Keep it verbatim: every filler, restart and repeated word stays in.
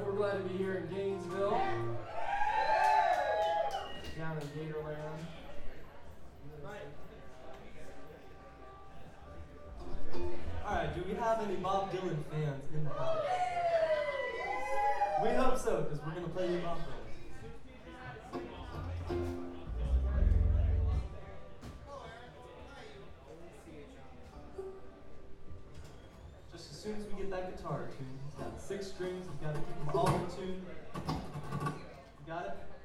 we're glad to be here in Gainesville, down in Gatorland. Alright, do we have any Bob Dylan fans in the house? We hope so, because we're going to play you Bob Dylan. Just as soon as we get that guitar tuned, it's got six strings, we've got to keep them all in tune. You got it?